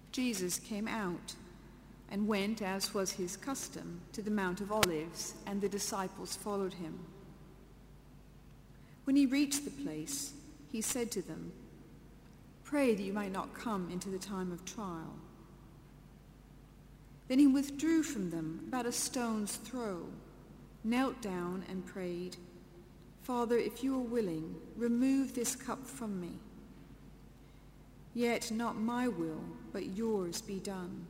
Jesus came out and went, as was his custom, to the Mount of Olives, and the disciples followed him. When he reached the place, he said to them, "Pray that you might not come into the time of trial." Then he withdrew from them about a stone's throw, knelt down and prayed, "Father, if you are willing, remove this cup from me. Yet not my will, but yours be done."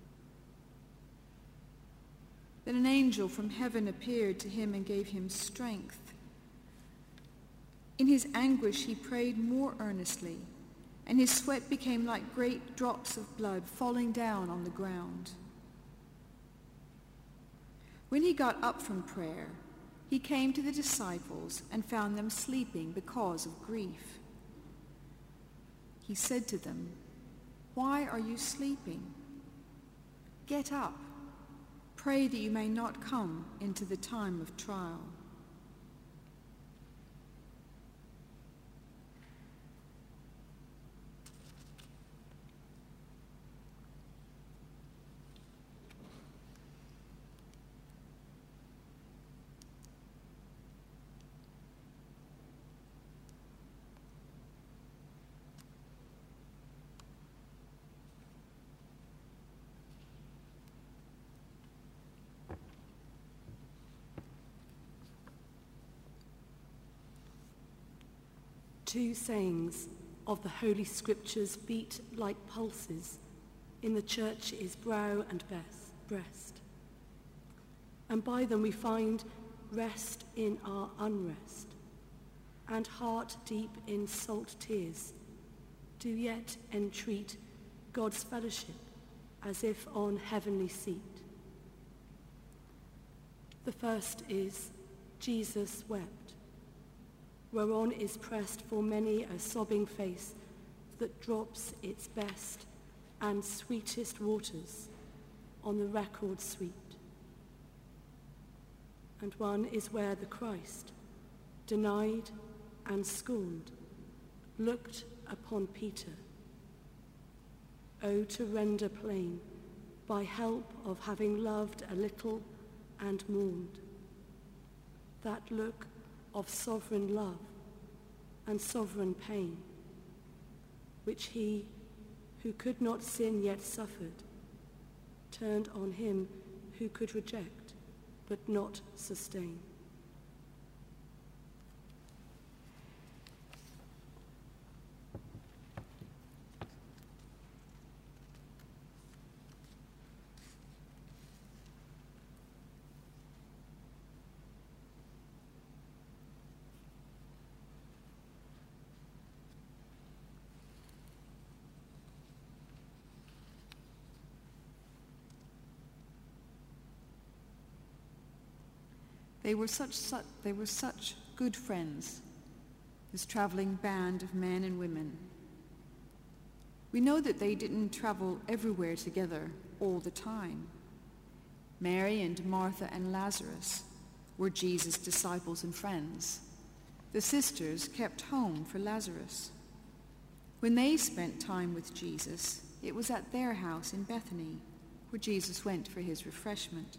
Then an angel from heaven appeared to him and gave him strength. In his anguish he prayed more earnestly, and his sweat became like great drops of blood falling down on the ground. When he got up from prayer, he came to the disciples and found them sleeping because of grief. He said to them, "Why are you sleeping? Get up. Pray that you may not come into the time of trial." Two sayings of the Holy Scriptures beat like pulses in the Church's brow and breast. And by them we find rest in our unrest, and heart deep in salt tears do yet entreat God's fellowship as if on heavenly seat. The first is Jesus wept, whereon is pressed for many a sobbing face that drops its best and sweetest waters on the record sweet. And one is where the Christ, denied and scorned, looked upon Peter. Oh, to render plain, by help of having loved a little and mourned, that look of sovereign love and sovereign pain, which he, who could not sin yet suffered, turned on him who could reject but not sustain. They were such good friends, this traveling band of men and women. We know that they didn't travel everywhere together all the time. Mary and Martha and Lazarus were Jesus' disciples and friends. The sisters kept home for Lazarus. When they spent time with Jesus, it was at their house in Bethany, where Jesus went for his refreshment.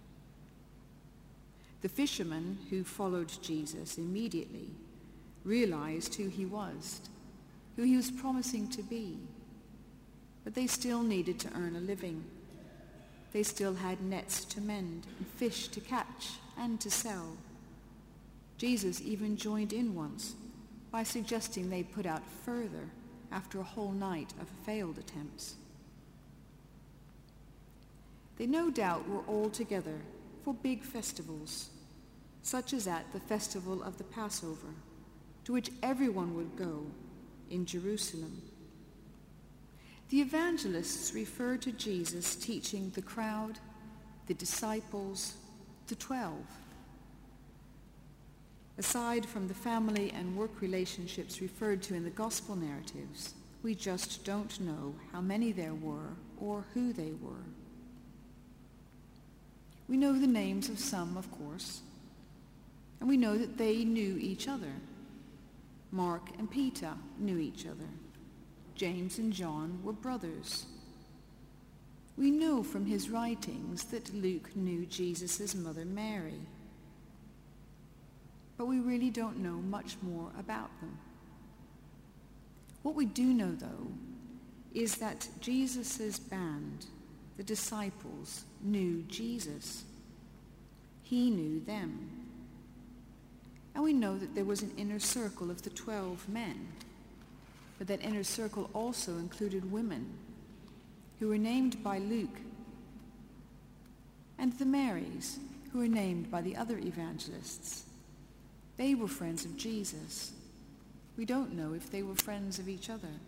The fishermen who followed Jesus immediately realized who he was promising to be. But they still needed to earn a living. They still had nets to mend and fish to catch and to sell. Jesus even joined in once by suggesting they put out further after a whole night of failed attempts. They no doubt were all together for big festivals, such as at the festival of the Passover, to which everyone would go in Jerusalem. The evangelists refer to Jesus teaching the crowd, the disciples, the 12. Aside from the family and work relationships referred to in the gospel narratives, we just don't know how many there were or who they were. We know the names of some, of course, and we know that they knew each other. Mark and Peter knew each other. James and John were brothers. We know from his writings that Luke knew Jesus' mother Mary, but we really don't know much more about them. What we do know, though, is that Jesus' band, the disciples, knew Jesus. He knew them. And we know that there was an inner circle of the 12 men, but that inner circle also included women who were named by Luke, and the Marys who were named by the other evangelists. They were friends of Jesus. We don't know if they were friends of each other.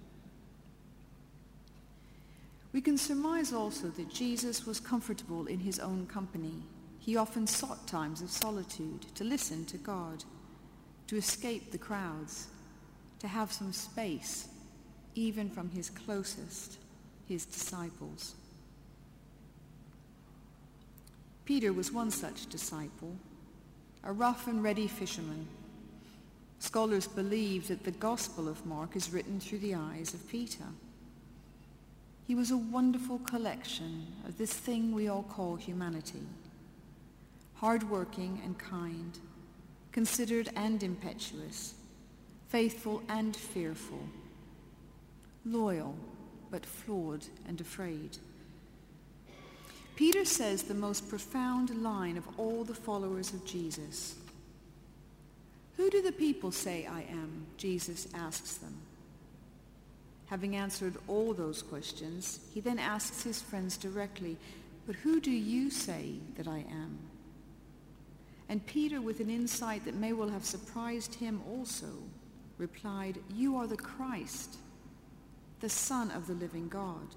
We can surmise also that Jesus was comfortable in his own company. He often sought times of solitude to listen to God, to escape the crowds, to have some space, even from his closest, his disciples. Peter was one such disciple, a rough and ready fisherman. Scholars believe that the Gospel of Mark is written through the eyes of Peter. He was a wonderful collection of this thing we all call humanity. Hard-working and kind, considered and impetuous, faithful and fearful, loyal but flawed and afraid. Peter says the most profound line of all the followers of Jesus. "Who do the people say I am?" Jesus asks them. Having answered all those questions, he then asks his friends directly, "But who do you say that I am?" And Peter, with an insight that may well have surprised him also, replied, "You are the Christ, the Son of the living God."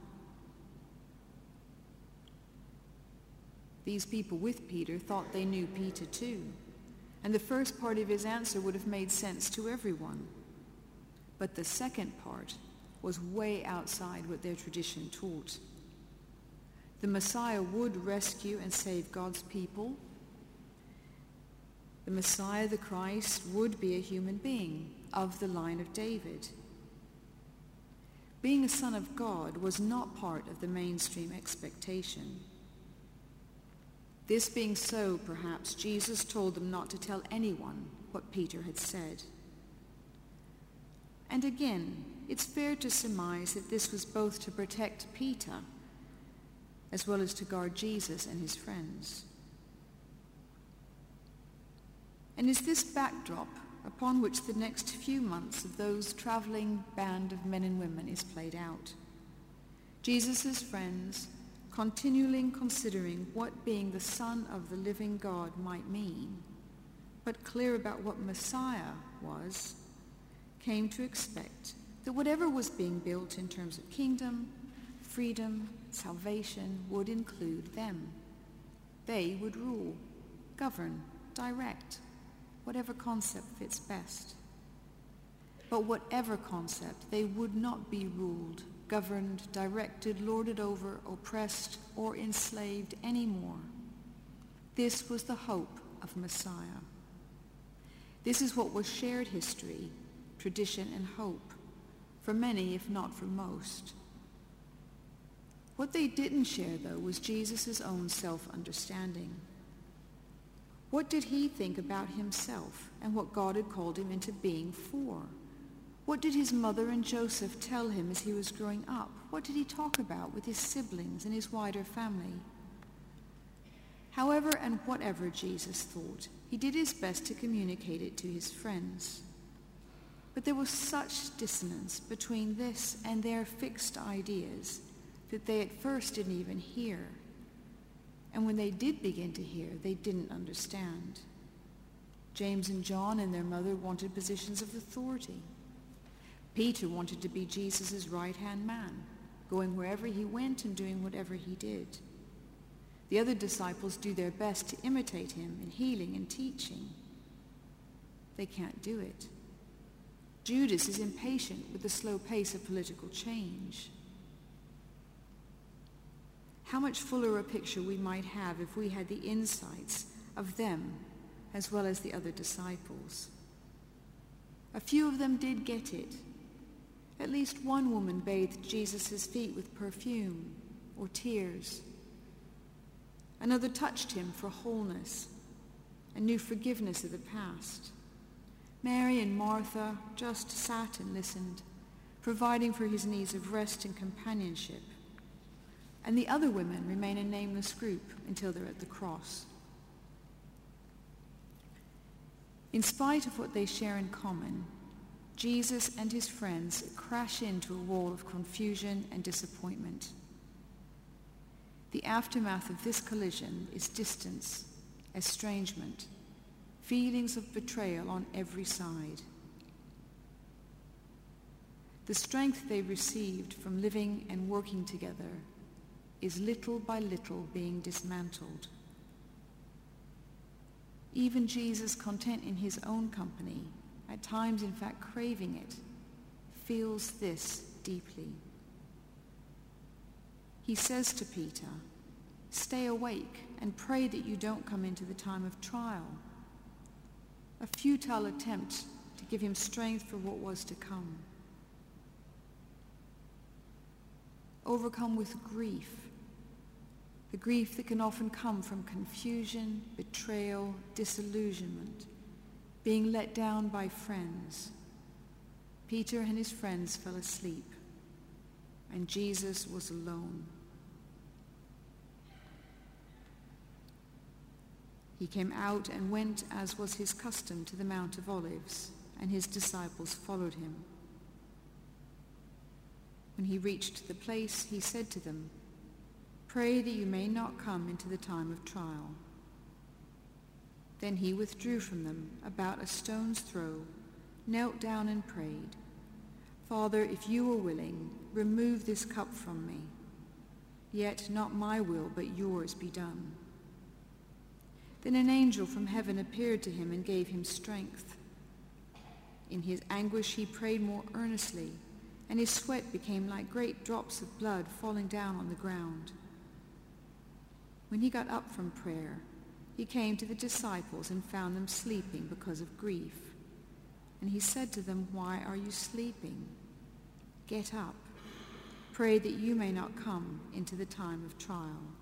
These people with Peter thought they knew Peter too, and the first part of his answer would have made sense to everyone. But the second part was way outside what their tradition taught. The Messiah would rescue and save God's people. The Messiah, the Christ, would be a human being of the line of David. Being a son of God was not part of the mainstream expectation. This being so, perhaps, Jesus told them not to tell anyone what Peter had said. And again, it's fair to surmise that this was both to protect Peter as well as to guard Jesus and his friends. And it's this backdrop upon which the next few months of those traveling band of men and women is played out. Jesus' friends continually considering what being the Son of the living God might mean, but clear about what Messiah was, came to expect that whatever was being built in terms of kingdom, freedom, salvation would include them. They would rule, govern, direct, whatever concept fits best. But whatever concept, they would not be ruled, governed, directed, lorded over, oppressed, or enslaved anymore. This was the hope of Messiah. This is what was shared history, tradition, and hope for many, if not for most. What they didn't share, though, was Jesus' own self-understanding. What did he think about himself and what God had called him into being for? What did his mother and Joseph tell him as he was growing up? What did he talk about with his siblings and his wider family? However and whatever Jesus thought, he did his best to communicate it to his friends. But there was such dissonance between this and their fixed ideas that they at first didn't even hear. And when they did begin to hear, they didn't understand. James and John and their mother wanted positions of authority. Peter wanted to be Jesus' right-hand man, going wherever he went and doing whatever he did. The other disciples do their best to imitate him in healing and teaching. They can't do it. Judas is impatient with the slow pace of political change. How much fuller a picture we might have if we had the insights of them as well as the other disciples. A few of them did get it. At least one woman bathed Jesus' feet with perfume, or tears. Another touched him for wholeness and knew forgiveness of the past. Mary and Martha just sat and listened, providing for his needs of rest and companionship. And the other women remain a nameless group until they're at the cross. In spite of what they share in common, Jesus and his friends crash into a wall of confusion and disappointment. The aftermath of this collision is distance, estrangement, feelings of betrayal on every side. The strength they received from living and working together is little by little being dismantled. Even Jesus, content in his own company, at times in fact craving it, feels this deeply. He says to Peter, "Stay awake and pray that you don't come into the time of trial." A futile attempt to give him strength for what was to come. Overcome with grief, the grief that can often come from confusion, betrayal, disillusionment, being let down by friends, Peter and his friends fell asleep, and Jesus was alone. He came out and went, as was his custom, to the Mount of Olives, and his disciples followed him. When he reached the place, he said to them, "Pray that you may not come into the time of trial." Then he withdrew from them about a stone's throw, knelt down and prayed, "Father, if you are willing, remove this cup from me. Yet not my will, but yours be done." Then an angel from heaven appeared to him and gave him strength. In his anguish he prayed more earnestly, and his sweat became like great drops of blood falling down on the ground. When he got up from prayer, he came to the disciples and found them sleeping because of grief. And he said to them, "Why are you sleeping? Get up. Pray that you may not come into the time of trial."